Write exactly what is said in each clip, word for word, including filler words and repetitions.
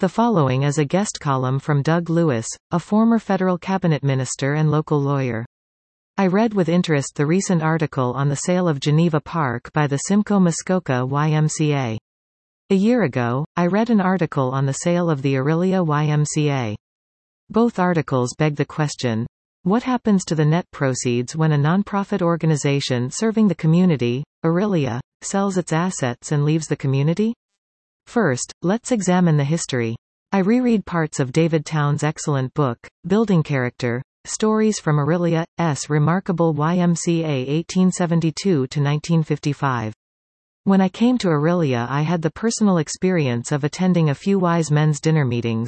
The following is a guest column from Doug Lewis, a former federal cabinet minister and local lawyer. I read with interest the recent article on the sale of Geneva Park by the Simcoe Muskoka Y M C A. A year ago, I read an article on the sale of the Orillia Y M C A. Both articles beg the question: what happens to the net proceeds when a nonprofit organization serving the community, Orillia, sells its assets and leaves the community? First, let's examine the history. I reread parts of David Towns' excellent book, Building Character: Stories from Orillia's Remarkable Y M C A eighteen seventy-two to nineteen fifty-five. When I came to Orillia, I had the personal experience of attending a few Wise Men's dinner meetings.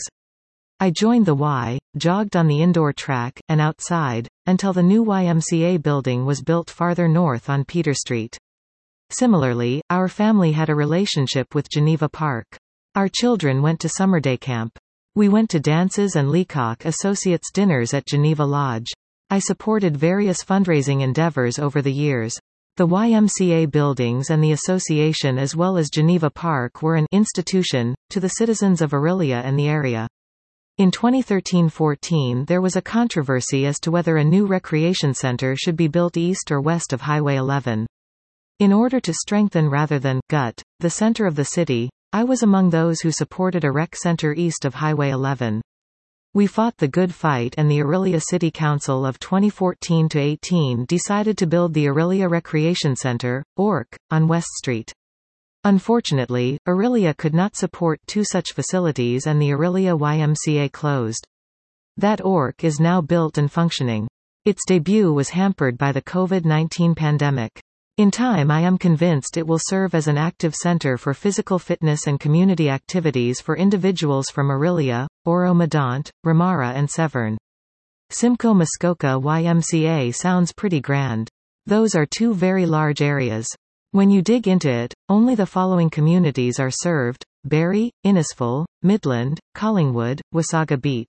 I joined the Y, jogged on the indoor track, and outside, until the new Y M C A building was built farther north on Peter Street. Similarly, our family had a relationship with Geneva Park. Our children went to summer day camp. We went to dances and Leacock Associates dinners at Geneva Lodge. I supported various fundraising endeavors over the years. The Y M C A buildings and the association as well as Geneva Park were an institution to the citizens of Orillia and the area. In twenty thirteen fourteen there was a controversy as to whether a new recreation center should be built east or west of Highway eleven. In order to strengthen rather than gut the center of the city, I was among those who supported a rec center east of Highway eleven. We fought the good fight, and the Orillia City Council of twenty fourteen to eighteen decided to build the Orillia Recreation Center, O R C, on West Street. Unfortunately, Orillia could not support two such facilities and the Orillia Y M C A closed. That O R C is now built and functioning. Its debut was hampered by the COVID nineteen pandemic. In time, I am convinced it will serve as an active center for physical fitness and community activities for individuals from Orillia, Oro-Medonte, Ramara and Severn. Simcoe Muskoka Y M C A sounds pretty grand. Those are two very large areas. When you dig into it, only the following communities are served: Barrie, Innisfil, Midland, Collingwood, Wasaga Beach.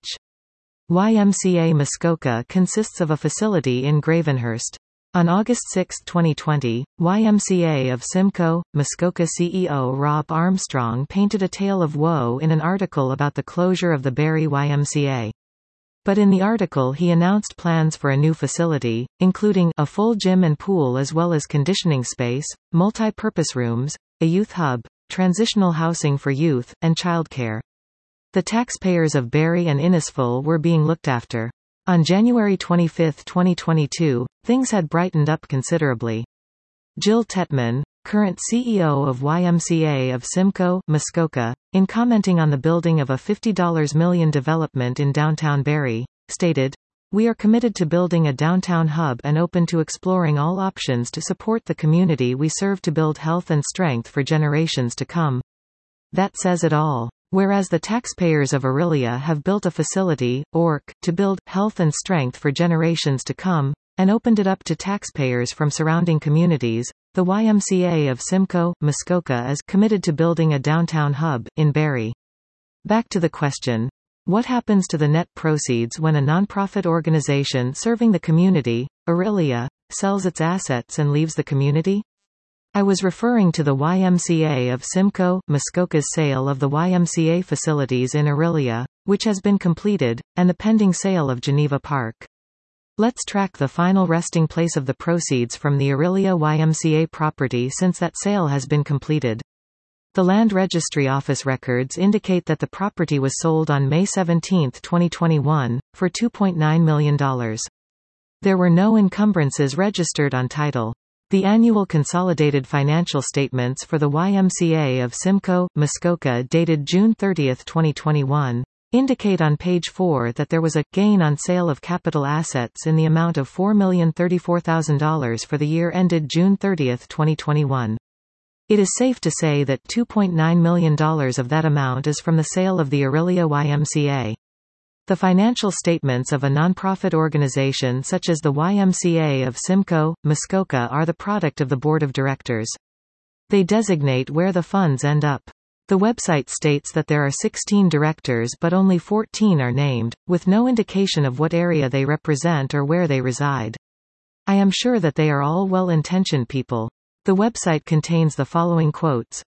Y M C A Muskoka consists of a facility in Gravenhurst. On August sixth twenty twenty, Y M C A of Simcoe, Muskoka C E O Rob Armstrong painted a tale of woe in an article about the closure of the Barrie Y M C A. But in the article he announced plans for a new facility, including a full gym and pool as well as conditioning space, multi-purpose rooms, a youth hub, transitional housing for youth, and childcare. The taxpayers of Barrie and Innisfil were being looked after. On January twenty-fifth twenty twenty-two, things had brightened up considerably. Jill Tetman, current C E O of Y M C A of Simcoe, Muskoka, in commenting on the building of a fifty million dollars development in downtown Barrie, stated, "We are committed to building a downtown hub and open to exploring all options to support the community we serve to build health and strength for generations to come." That says it all. Whereas the taxpayers of Orillia have built a facility, O R C, to build health and strength for generations to come, and opened it up to taxpayers from surrounding communities, the Y M C A of Simcoe, Muskoka is committed to building a downtown hub in Barrie. Back to the question: what happens to the net proceeds when a nonprofit organization serving the community, Orillia, sells its assets and leaves the community? I was referring to the Y M C A of Simcoe, Muskoka's sale of the Y M C A facilities in Orillia, which has been completed, and the pending sale of Geneva Park. Let's track the final resting place of the proceeds from the Orillia Y M C A property since that sale has been completed. The Land Registry Office records indicate that the property was sold on May seventeenth twenty twenty-one, for two point nine million dollars. There were no encumbrances registered on title. The annual consolidated financial statements for the Y M C A of Simcoe, Muskoka dated June thirtieth twenty twenty-one, indicate on page four that there was a gain on sale of capital assets in the amount of four million thirty-four thousand dollars for the year ended June thirtieth twenty twenty-one. It is safe to say that two point nine million dollars of that amount is from the sale of the Orillia Y M C A. The financial statements of a nonprofit organization such as the Y M C A of Simcoe, Muskoka are the product of the board of directors. They designate where the funds end up. The website states that there are sixteen directors but only fourteen are named, with no indication of what area they represent or where they reside. I am sure that they are all well-intentioned people. The website contains the following quotes: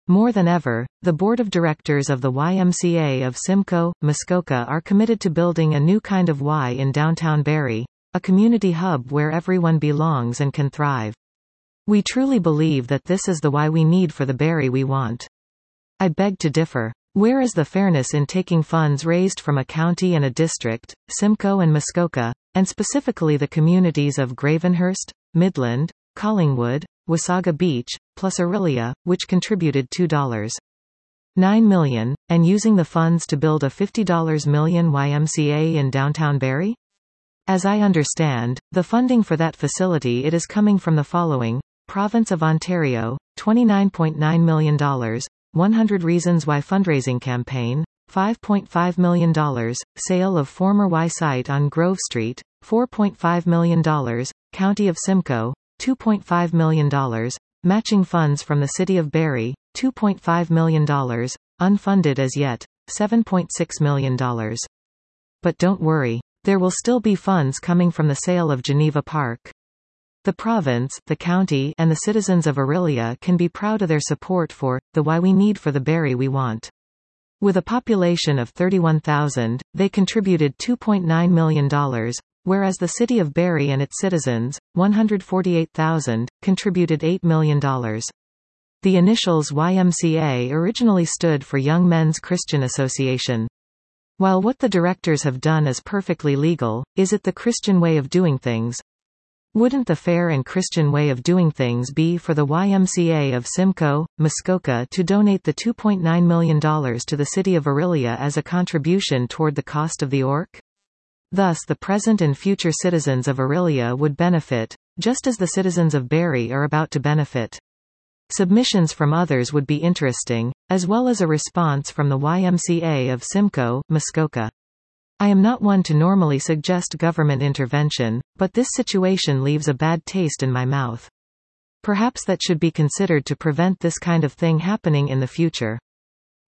More than ever, the board of directors of the Y M C A of Simcoe, Muskoka are committed to building a new kind of Y in downtown Barrie, a community hub where everyone belongs and can thrive. We truly believe that this is the Y we need for the Barrie we want. I beg to differ. Where is the fairness in taking funds raised from a county and a district, Simcoe and Muskoka, and specifically the communities of Gravenhurst, Midland, Collingwood, Wasaga Beach, plus Orillia, which contributed two point nine million dollars, and using the funds to build a fifty million dollars Y M C A in downtown Barrie? As I understand, the funding for that facility it is coming from the following: Province of Ontario, twenty-nine point nine million dollars, one hundred Reasons Why fundraising campaign, five point five million dollars, sale of former Y site on Grove Street, four point five million dollars, County of Simcoe, two point five million dollars, matching funds from the City of Barrie, two point five million dollars, unfunded as yet, seven point six million dollars. But don't worry. There will still be funds coming from the sale of Geneva Park. The province, the county, and the citizens of Orillia can be proud of their support for the Y we need for the Barrie we want. With a population of thirty-one thousand, they contributed two point nine million dollars, whereas the City of Barrie and its citizens, one hundred forty-eight thousand, contributed eight million dollars. The initials Y M C A originally stood for Young Men's Christian Association. While what the directors have done is perfectly legal, is it the Christian way of doing things? Wouldn't the fair and Christian way of doing things be for the Y M C A of Simcoe, Muskoka to donate the two point nine million dollars to the City of Orillia as a contribution toward the cost of the O R C? Thus the present and future citizens of Orillia would benefit, just as the citizens of Barrie are about to benefit. Submissions from others would be interesting, as well as a response from the Y M C A of Simcoe, Muskoka. I am not one to normally suggest government intervention, but this situation leaves a bad taste in my mouth. Perhaps that should be considered to prevent this kind of thing happening in the future.